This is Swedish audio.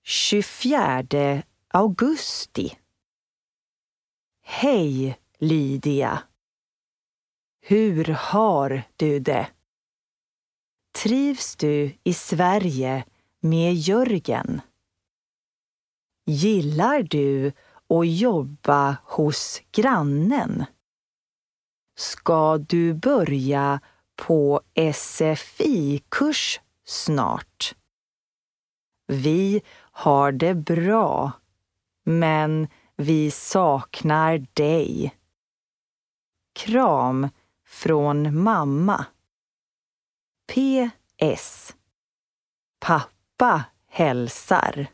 24 augusti. Hej Lydia. Hur har du det? Trivs du i Sverige med Jörgen? Gillar du att jobba hos grannen? Ska du börja på SFI-kurs snart? Vi har det bra, men vi saknar dig. Kram från mamma. PS. Pappa hälsar.